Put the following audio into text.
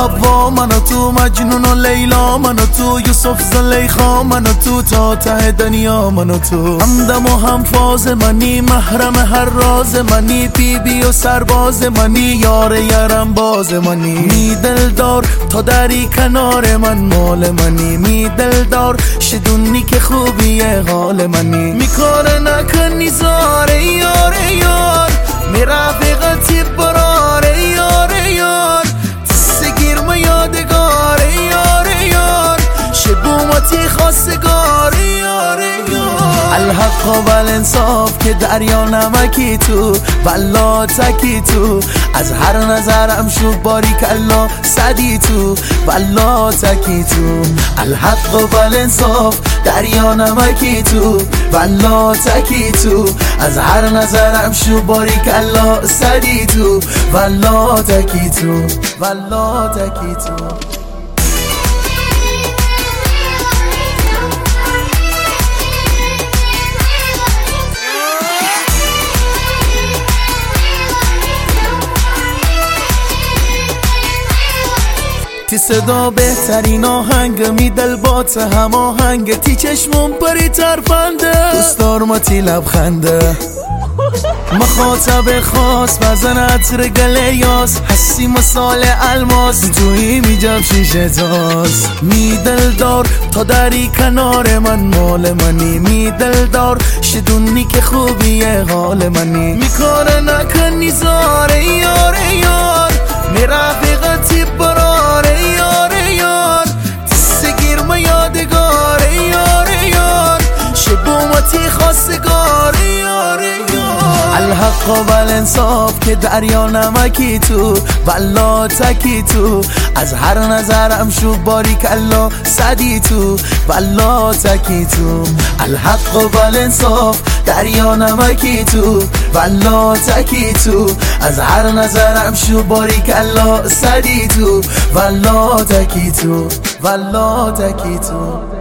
حوا من و تو، مجنون و لیلا من و تو، یوسف زلیخا من و تو، تا ته دنیا من و تو. همدم و هم فاز منی، محرم هر راز منی، بی و سرباز منی، یار یارم باز منی. می دلدار تا دری کنار من مال منی، می دلدار شدونی که خوبیه حال منی. می کار نکنی زاره یار یار، می رفیقتی براره یار یار، تسگیر ما یادگار یار یار، شبومتی خواستگار یار یار. الحق و الانصاف که دریا نمکی تو، والله تکی تو، از هر نظرم شو باریک الله صدی تو، والله تکی تو. الحق و الانصاف دریا نمکی تو، والله تکی تو، از هر نظرم شو باریک الله صدی تو، والله تکی تو، والله تکی تو. تی صدا بهترین آهنگ، می دل بات هماهنگ، تی چشمون پری ترفنده، دوست دار ما تی لبخنده. مخاطب خاص بزن عطر گله یاس، حسی مثال الماس، توی می جب شیشه تاز. می دلدار تا دری کنار من مال منی، می دلدار شدونی که خوبیه حال منی. می کار نکنی زاره یار یار، می رفیقتی براره یار یار، تسگیر ما یادگار یار یار، شبومتی خواستگار یار یار. الحق و الانصاف که دریا نمکی تو، والله تکی تو، از هر نظرم شو باریک الله صدی تو، والله تکی تو. الحق و الانصاف دریا نمکی تو، والله تکی تو، از هر نظرم شو باریک الله صدی تو، والله تکی تو، والله تکی تو.